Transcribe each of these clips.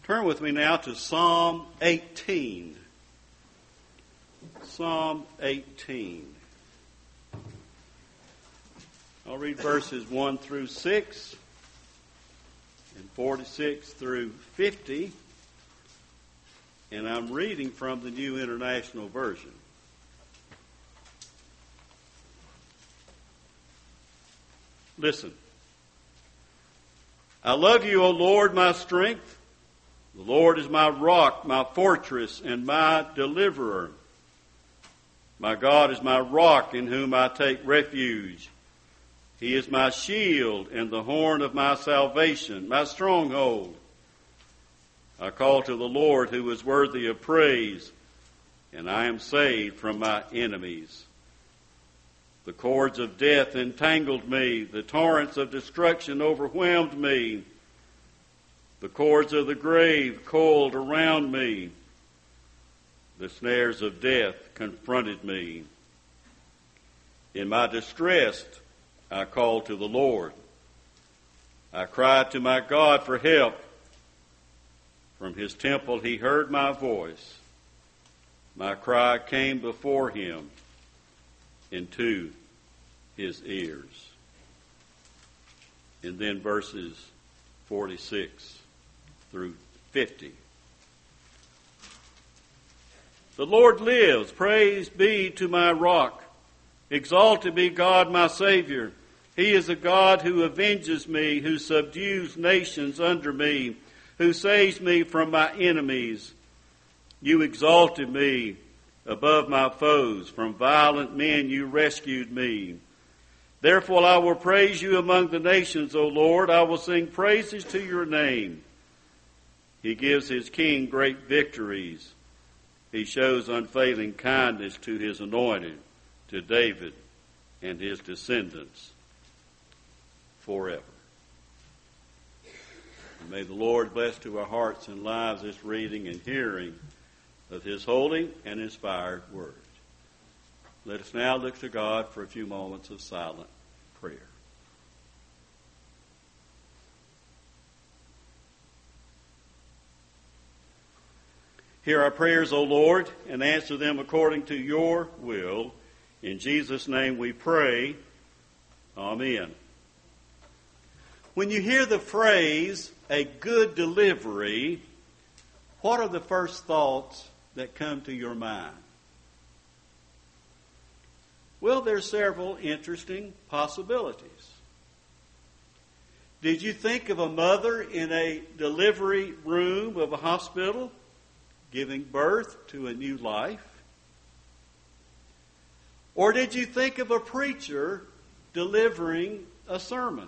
Turn with me now to Psalm 18. Psalm 18. I'll read verses 1 through 6 and 46 through 50. And I'm reading from the New International Version. Listen. I love you, O Lord, my strength. The Lord is my rock, my fortress, and my deliverer. My God is my rock in whom I take refuge. He is my shield and the horn of my salvation, my stronghold. I call to the Lord who is worthy of praise, and I am saved from my enemies. The cords of death entangled me. The torrents of destruction overwhelmed me. The cords of the grave coiled around me. The snares of death confronted me. In my distress, I called to the Lord. I cried to my God for help. From his temple he heard my voice. My cry came before him into his ears. And then verses 46 through 50. The Lord lives. Praise be to my rock. Exalted be God my Savior. He is a God who avenges me, who subdues nations under me, who saves me from my enemies. You exalted me above my foes. From violent men you rescued me. Therefore I will praise you among the nations, O Lord. I will sing praises to your name. He gives his king great victories. He shows unfailing kindness to his anointed, to David and his descendants forever. And may the Lord bless to our hearts and lives this reading and hearing of his holy and inspired word. Let us now look to God for a few moments of silent prayer. Hear our prayers, O Lord, and answer them according to your will. In Jesus' name we pray. Amen. When you hear the phrase, a good delivery, what are the first thoughts that come to your mind? Well, there's several interesting possibilities. Did you think of a mother in a delivery room of a hospital giving birth to a new life? Or did you think of a preacher delivering a sermon?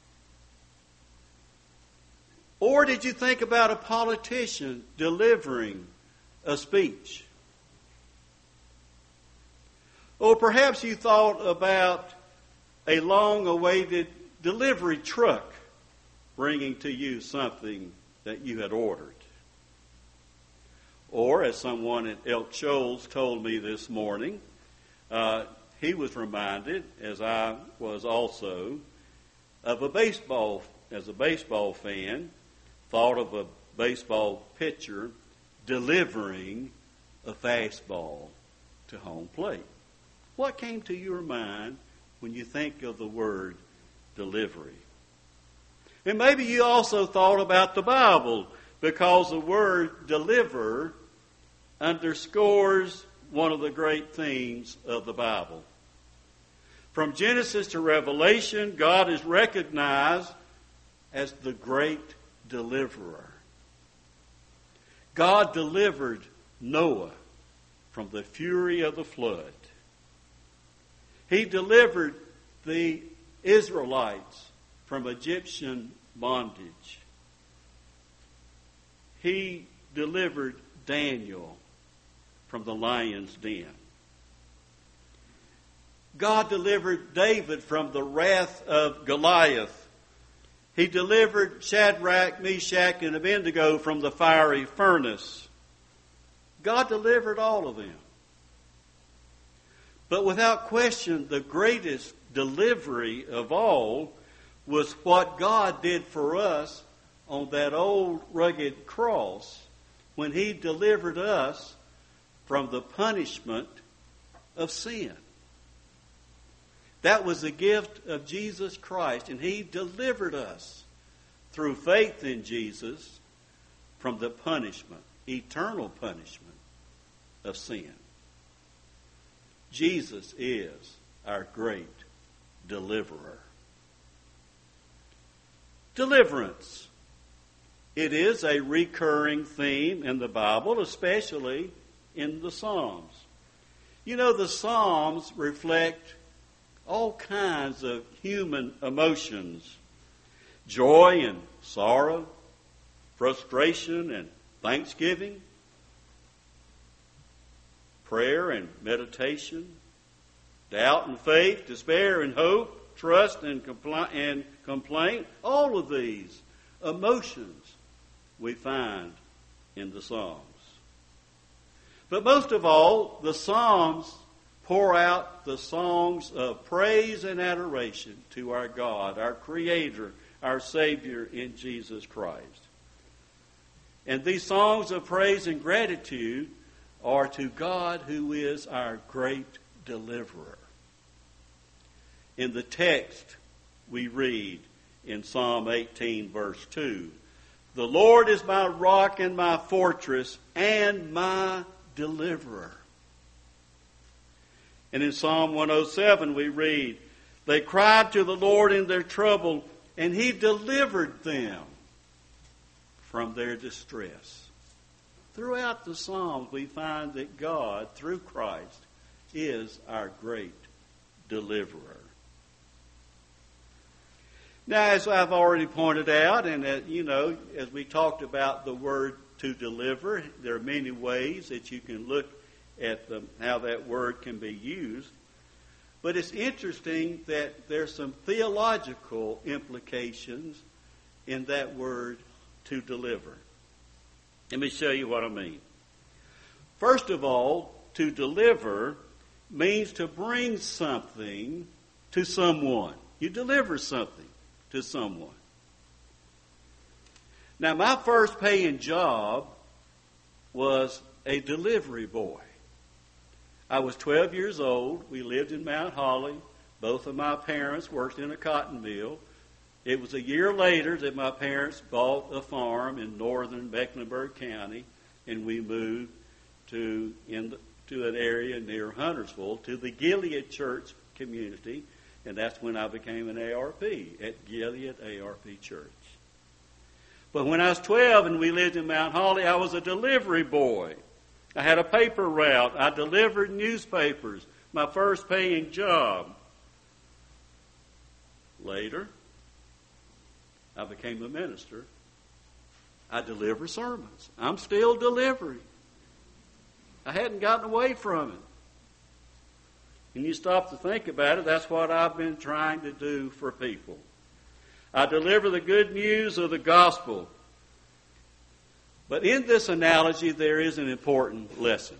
Or did you think about a politician delivering a speech? Or perhaps you thought about a long-awaited delivery truck bringing to you something that you had ordered. Or, as someone at Elk Shoals told me this morning, he was reminded, as I was also, of a baseball fan, thought of a baseball pitcher delivering a fastball to home plate. What came to your mind when you think of the word delivery? And maybe you also thought about the Bible, because the word deliver underscores one of the great themes of the Bible. From Genesis to Revelation, God is recognized as the great deliverer. God delivered Noah from the fury of the flood. He delivered the Israelites from Egyptian bondage. He delivered Daniel from the lion's den. God delivered David from the wrath of Goliath. He delivered Shadrach, Meshach, and Abednego from the fiery furnace. God delivered all of them. But without question, the greatest delivery of all was what God did for us on that old rugged cross when he delivered us from the punishment of sin. That was the gift of Jesus Christ, and he delivered us through faith in Jesus from the punishment, eternal punishment of sin. Jesus is our great deliverer. Deliverance. It is a recurring theme in the Bible, especially in the Psalms. You know, the Psalms reflect all kinds of human emotions: joy and sorrow, frustration and thanksgiving, prayer and meditation, doubt and faith, despair and hope, trust and complaint. All of these emotions we find in the Psalms. But most of all, the Psalms pour out the songs of praise and adoration to our God, our Creator, our Savior in Jesus Christ. And these songs of praise and gratitude are to God, who is our great deliverer. In the text we read in Psalm 18, verse 2, "The Lord is my rock and my fortress and my deliverer." And in Psalm 107 we read, "They cried to the Lord in their trouble, and he delivered them from their distress." Throughout the Psalms we find that God, through Christ, is our great deliverer. Now, as I've already pointed out, and as we talked about the word to deliver, there are many ways that you can look at how that word can be used. But it's interesting that there's some theological implications in that word to deliver. Let me show you what I mean. First of all, to deliver means to bring something to someone. You deliver something to someone. Now, my first paying job was a delivery boy. I was 12 years old. We lived in Mount Holly. Both of my parents worked in a cotton mill. It was a year later that my parents bought a farm in northern Mecklenburg County, and we moved to an area near Huntersville, to the Gilead Church community, and that's when I became an ARP at Gilead ARP Church. But when I was 12 and we lived in Mount Holly, I was a delivery boy. I had a paper route. I delivered newspapers, my first paying job. Later, I became a minister. I deliver sermons. I'm still delivering. I hadn't gotten away from it. And you stop to think about it, that's what I've been trying to do for people. I deliver the good news of the gospel. But in this analogy, there is an important lesson.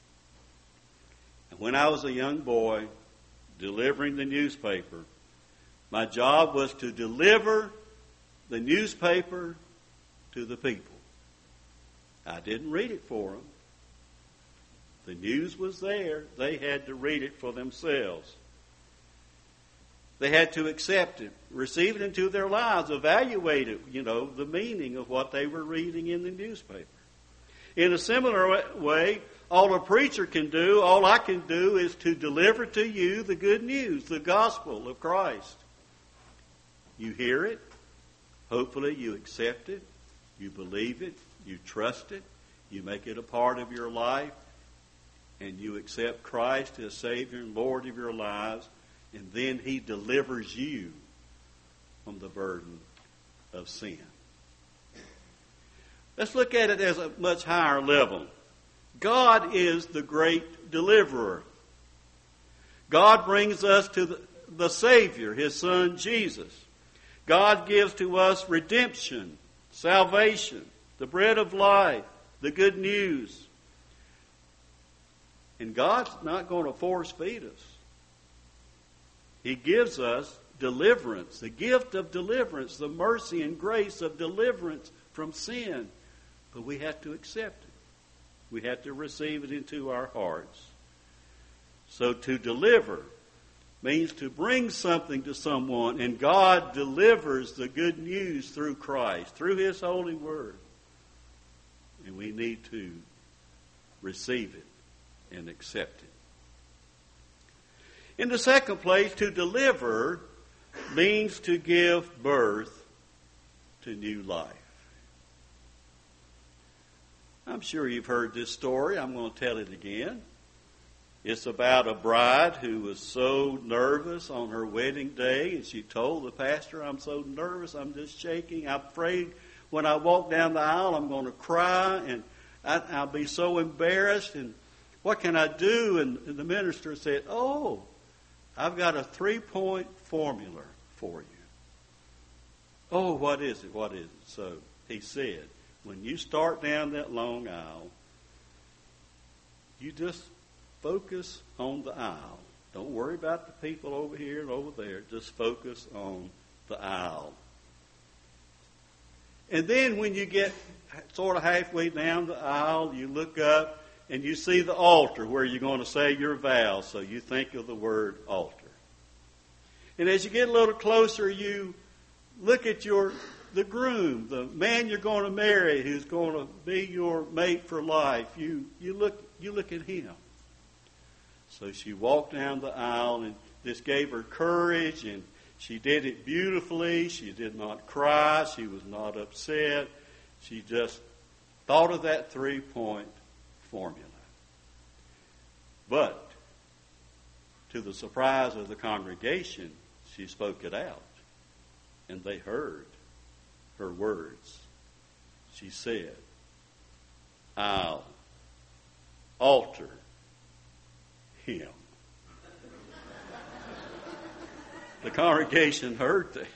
When I was a young boy delivering the newspaper, my job was to deliver the newspaper to the people. I didn't read it for them. The news was there. They had to read it for themselves. They had to accept it, receive it into their lives, evaluate it, the meaning of what they were reading in the newspaper. In a similar way, all a preacher can do, all I can do, is to deliver to you the good news, the gospel of Christ. You hear it. Hopefully you accept it. You believe it. You trust it. You make it a part of your life. And you accept Christ as Savior and Lord of your lives. And then he delivers you from the burden of sin. Let's look at it as a much higher level. God is the great deliverer. God brings us to the Savior, his Son Jesus. God gives to us redemption, salvation, the bread of life, the good news. And God's not going to force feed us. He gives us deliverance, the gift of deliverance, the mercy and grace of deliverance from sin. But we have to accept it. We have to receive it into our hearts. So to deliver means to bring something to someone, and God delivers the good news through Christ, through His holy word. And we need to receive it and accept it. In the second place, to deliver means to give birth to new life. I'm sure you've heard this story. I'm going to tell it again. It's about a bride who was so nervous on her wedding day, and she told the pastor, "I'm so nervous, I'm just shaking. I'm afraid when I walk down the aisle I'm going to cry, and I'll be so embarrassed, and what can I do?" And the minister said, "Oh, I've got a 3-point formula for you." "Oh, what is it? What is it?" So he said, when you start down that long aisle, you just focus on the aisle. Don't worry about the people over here and over there. Just focus on the aisle. And then when you get sort of halfway down the aisle, you look up and you see the altar where you're going to say your vows. So you think of the word altar. And as you get a little closer, you look at the groom, the man you're going to marry, who's going to be your mate for life. You look at him. So she walked down the aisle, and this gave her courage, and she did it beautifully. She did not cry. She was not upset. She just thought of that 3-point formula. But to the surprise of the congregation, she spoke it out, and they heard her words. She said, "I'll alter him." The congregation heard that.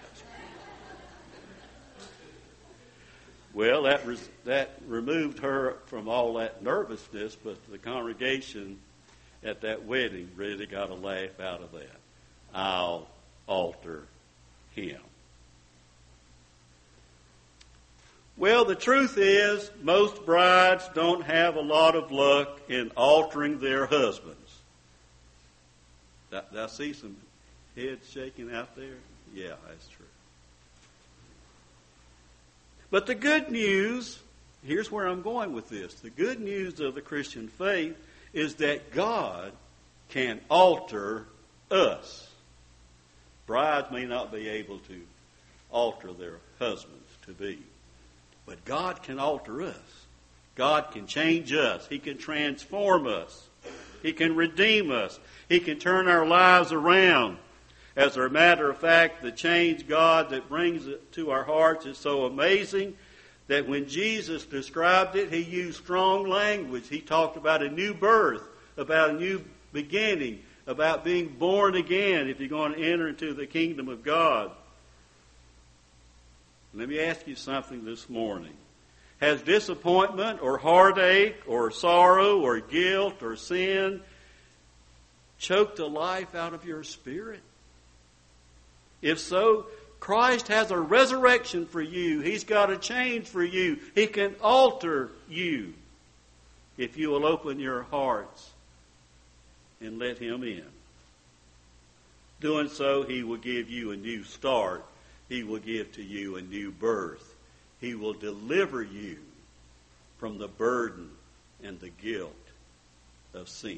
Well, that removed her from all that nervousness, but the congregation at that wedding really got a laugh out of that. I'll alter him. Well, the truth is, most brides don't have a lot of luck in altering their husbands. Did I see some heads shaking out there? Yeah, that's true. But the good news, here's where I'm going with this. The good news of the Christian faith is that God can alter us. Brides may not be able to alter their husbands to be, but God can alter us. God can change us. He can transform us. He can redeem us. He can turn our lives around. As a matter of fact, the change God that brings it to our hearts is so amazing that when Jesus described it, He used strong language. He talked about a new birth, about a new beginning, about being born again if you're going to enter into the kingdom of God. Let me ask you something this morning. Has disappointment or heartache or sorrow or guilt or sin choked the life out of your spirit? If so, Christ has a resurrection for you. He's got a change for you. He can alter you if you will open your hearts and let Him in. Doing so, He will give you a new start. He will give to you a new birth. He will deliver you from the burden and the guilt of sin.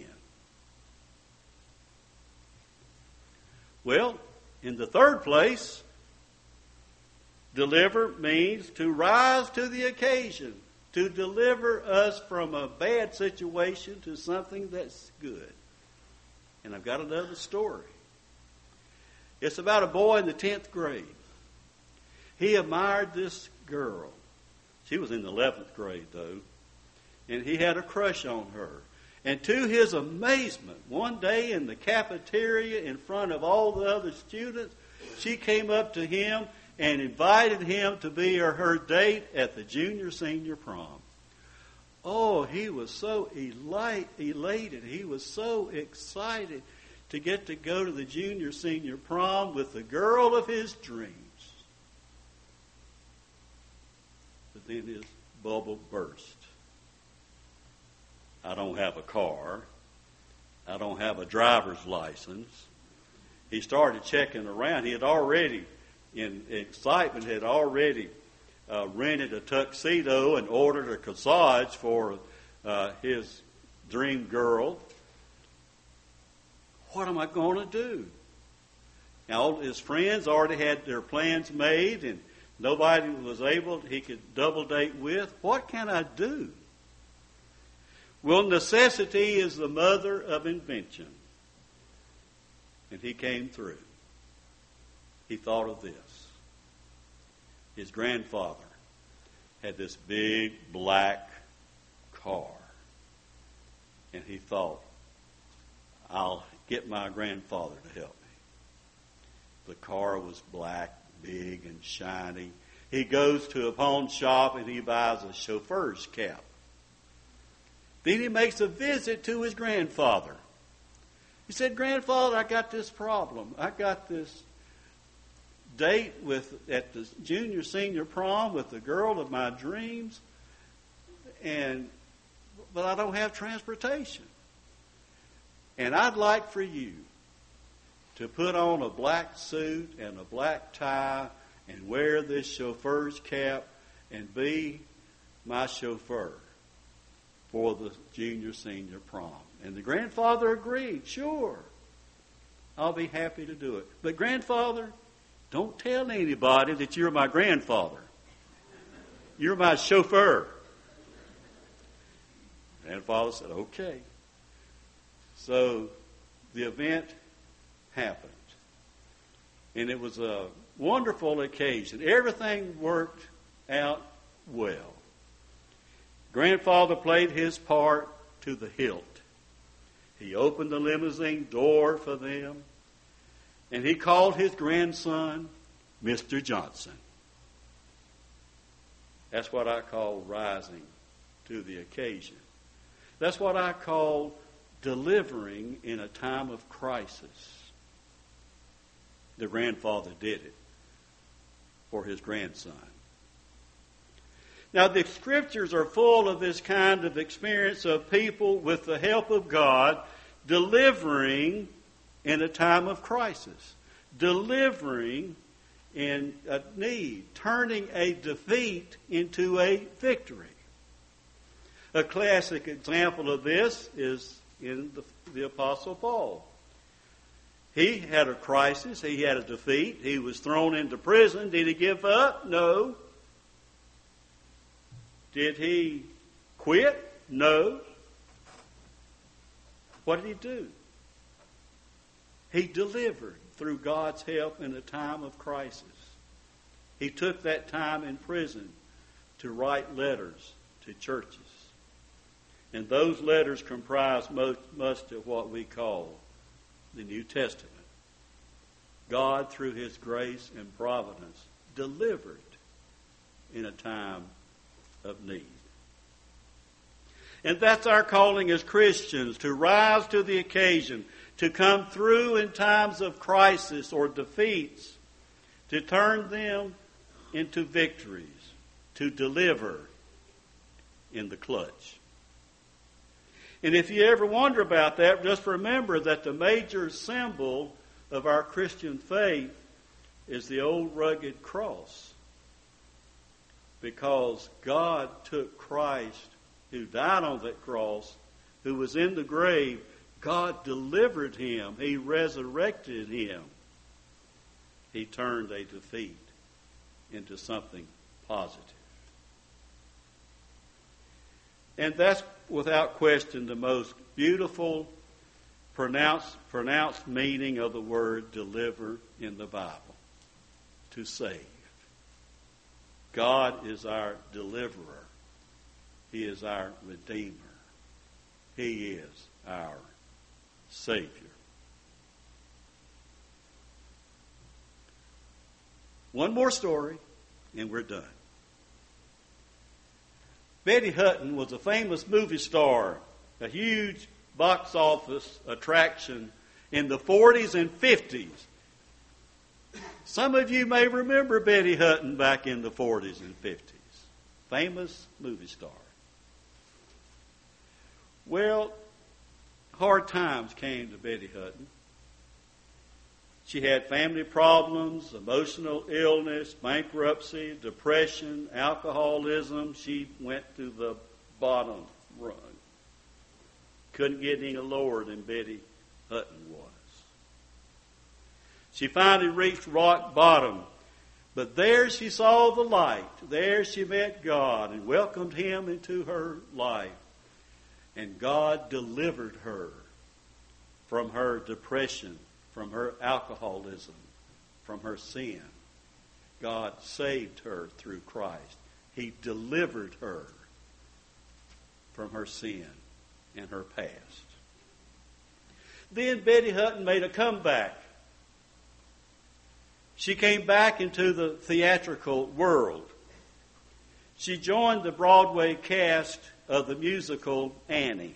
Well, in the third place, deliver means to rise to the occasion, to deliver us from a bad situation to something that's good. And I've got another story. It's about a boy in the 10th grade. He admired this girl. She was in the 11th grade, though. And he had a crush on her. And to his amazement, one day in the cafeteria in front of all the other students, she came up to him and invited him to be her date at the junior-senior prom. Oh, he was so elated. He was so excited. to get to go to the junior senior prom with the girl of his dreams. But then his bubble burst. I don't have a car. I don't have a driver's license. He started checking around. He had already, in excitement, rented a tuxedo and ordered a corsage for his dream girl. What am I going to do? Now, all his friends already had their plans made, and nobody was able he could double date with. What can I do? Well, necessity is the mother of invention. And he came through. He thought of this. His grandfather had this big black car. And he thought, I'll get my grandfather to help me. The car was black, big, and shiny. He goes to a pawn shop and he buys a chauffeur's cap. Then he makes a visit to his grandfather. He said, Grandfather, I got this problem. I got this date at the junior senior prom with the girl of my dreams, but I don't have transportation. And I'd like for you to put on a black suit and a black tie and wear this chauffeur's cap and be my chauffeur for the junior senior prom. And the grandfather agreed, sure, I'll be happy to do it. But grandfather, don't tell anybody that you're my grandfather. You're my chauffeur. Grandfather said, okay. So the event happened. And it was a wonderful occasion. Everything worked out well. Grandfather played his part to the hilt. He opened the limousine door for them, and he called his grandson Mr. Johnson. That's what I call rising to the occasion. That's what I call delivering in a time of crisis. The grandfather did it for his grandson. Now, the Scriptures are full of this kind of experience of people, with the help of God, delivering in a time of crisis, delivering in a need, turning a defeat into a victory. A classic example of this is in the Apostle Paul. He had a crisis. He had a defeat. He was thrown into prison. Did he give up? No. Did he quit? No. What did he do? He delivered through God's help in a time of crisis. He took that time in prison to write letters to churches. And those letters comprise most of what we call the New Testament. God, through His grace and providence, delivered in a time of need. And that's our calling as Christians, to rise to the occasion, to come through in times of crisis or defeats, to turn them into victories, to deliver in the clutch. And if you ever wonder about that, just remember that the major symbol of our Christian faith is the old rugged cross. Because God took Christ, who died on that cross, who was in the grave. God delivered Him. He resurrected Him. He turned a defeat into something positive. And that's, without question, the most beautiful pronounced meaning of the word deliver in the Bible. To save. God is our deliverer. He is our redeemer. He is our Savior. One more story, and we're done. Betty Hutton was a famous movie star, a huge box office attraction in the 40s and 50s. Some of you may remember Betty Hutton back in the 40s and 50s. Famous movie star. Well, hard times came to Betty Hutton. She had family problems, emotional illness, bankruptcy, depression, alcoholism. She went to the bottom rung. Couldn't get any lower than Betty Hutton was. She finally reached rock bottom. But there she saw the light. There she met God and welcomed Him into her life. And God delivered her from her depression, from her alcoholism, from her sin. God saved her through Christ. He delivered her from her sin and her past. Then Betty Hutton made a comeback. She came back into the theatrical world. She joined the Broadway cast of the musical Annie.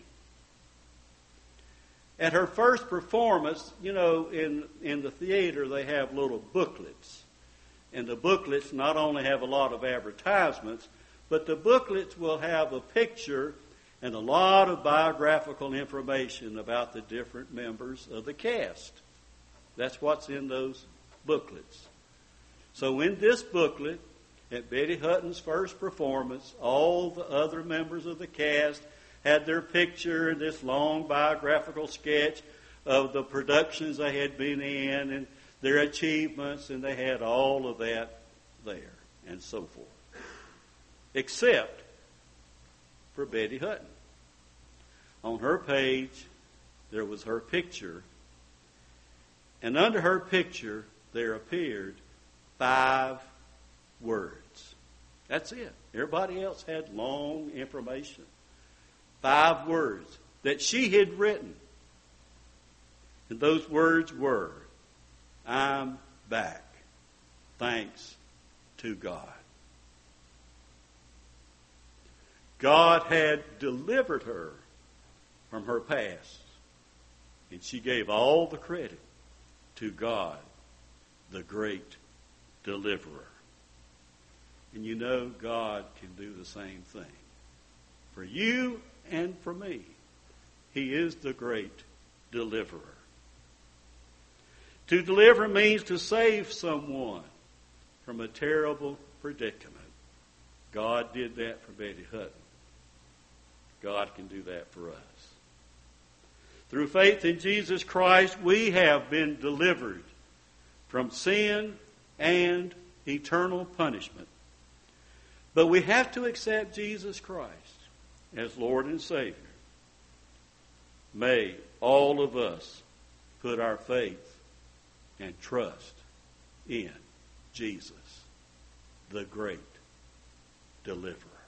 At her first performance, you know, in the theater they have little booklets. And the booklets not only have a lot of advertisements, but the booklets will have a picture and a lot of biographical information about the different members of the cast. That's what's in those booklets. So in this booklet, at Betty Hutton's first performance, all the other members of the cast had their picture and this long biographical sketch of the productions they had been in and their achievements, and they had all of that there and so forth. Except for Betty Hutton. On her page, there was her picture, and under her picture, there appeared 5 words. That's it. Everybody else had long information. 5 words that she had written. And those words were, I'm back. Thanks to God. God had delivered her from her past. And she gave all the credit to God, the great deliverer. And you know God can do the same thing. For you and for me, He is the great deliverer. To deliver means to save someone from a terrible predicament. God did that for Betty Hutton. God can do that for us. Through faith in Jesus Christ, we have been delivered from sin and eternal punishment. But we have to accept Jesus Christ as Lord and Savior. May all of us put our faith and trust in Jesus, the great deliverer.